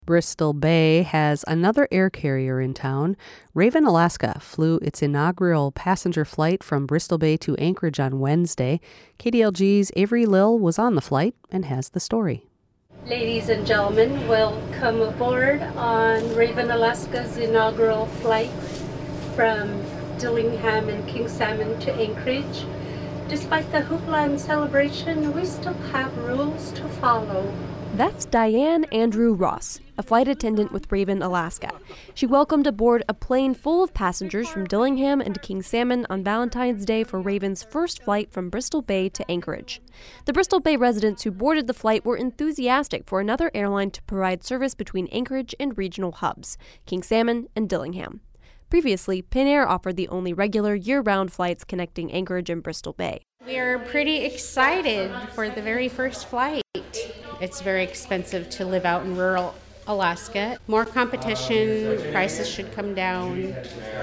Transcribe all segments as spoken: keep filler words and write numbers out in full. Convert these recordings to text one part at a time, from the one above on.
Bristol Bay has another air carrier in town. Raven Alaska flew its inaugural passenger flight from Bristol Bay to Anchorage on Wednesday. K D L G's Avery Lill was on the flight and has the story. Ladies and gentlemen, welcome aboard on Raven Alaska's inaugural flight from Dillingham and King Salmon to Anchorage. Despite the hoopla and celebration, we still have rules to follow. That's Diane Andrew Ross, a flight attendant with Raven Alaska. She welcomed aboard a plane full of passengers from Dillingham and King Salmon on Valentine's Day for Raven's first flight from Bristol Bay to Anchorage. The Bristol Bay residents who boarded the flight were enthusiastic for another airline to provide service between Anchorage and regional hubs, King Salmon and Dillingham. Previously, Pinair offered the only regular year-round flights connecting Anchorage and Bristol Bay. We're pretty excited for the very first flight. It's very expensive to live out in rural Alaska. More competition, prices should come down,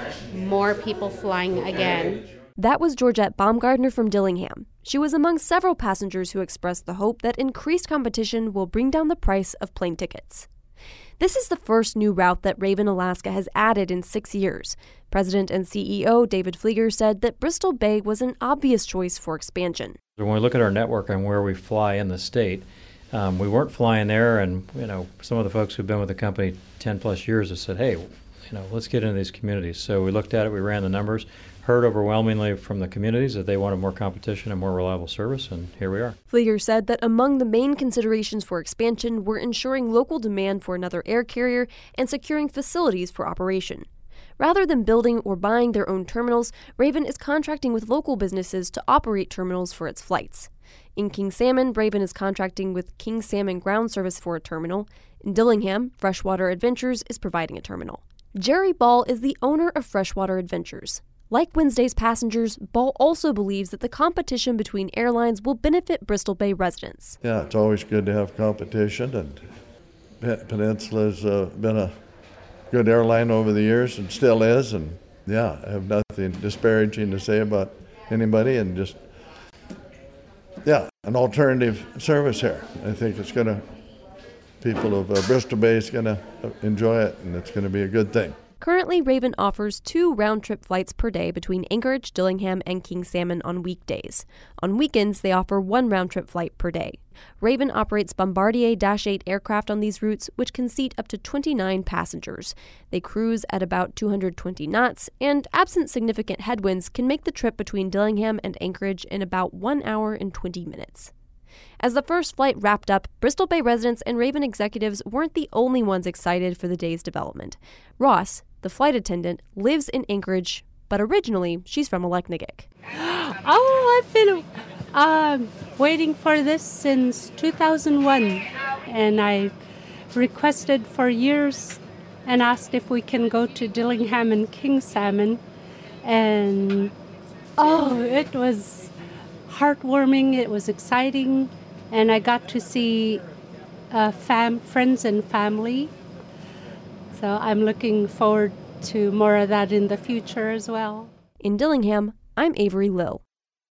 more people flying again. That was Georgette Baumgardner from Dillingham. She was among several passengers who expressed the hope that increased competition will bring down the price of plane tickets. This is the first new route that Raven Alaska has added in six years. President and C E O David Flieger said that Bristol Bay was an obvious choice for expansion. When we look at our network and where we fly in the state, um, we weren't flying there, and you know, some of the folks who've been with the company ten plus years have said, hey, you know, let's get into these communities. So we looked at it, we ran the numbers, heard overwhelmingly from the communities that they wanted more competition and more reliable service, and here we are. Flieger said that among the main considerations for expansion were ensuring local demand for another air carrier and securing facilities for operation. Rather than building or buying their own terminals, Raven is contracting with local businesses to operate terminals for its flights. In King Salmon, Raven is contracting with King Salmon Ground Service for a terminal. In Dillingham, Freshwater Adventures is providing a terminal. Jerry Ball is the owner of Freshwater Adventures. Like Wednesday's passengers, Ball also believes that the competition between airlines will benefit Bristol Bay residents. Yeah, it's always good to have competition, and Peninsula's uh, been a good airline over the years and still is, and yeah, I have nothing disparaging to say about anybody, and just, yeah, an alternative service here. I think it's going to, people of uh, Bristol Bay is going to enjoy it, and it's going to be a good thing. Currently, Raven offers two round-trip flights per day between Anchorage, Dillingham, and King Salmon on weekdays. On weekends, they offer one round-trip flight per day. Raven operates Bombardier Dash eight aircraft on these routes, which can seat up to twenty-nine passengers. They cruise at about two hundred twenty knots, and absent significant headwinds, can make the trip between Dillingham and Anchorage in about one hour and twenty minutes. As the first flight wrapped up, Bristol Bay residents and Raven executives weren't the only ones excited for the day's development. Ross, the flight attendant, lives in Anchorage, but originally she's from Aleknagik. Oh, I've been uh, waiting for this since two thousand one, and I requested for years and asked if we can go to Dillingham and King Salmon, and oh, it was heartwarming, it was exciting, and I got to see uh, fam- friends and family. So I'm looking forward to more of that in the future as well. In Dillingham, I'm Avery Lill.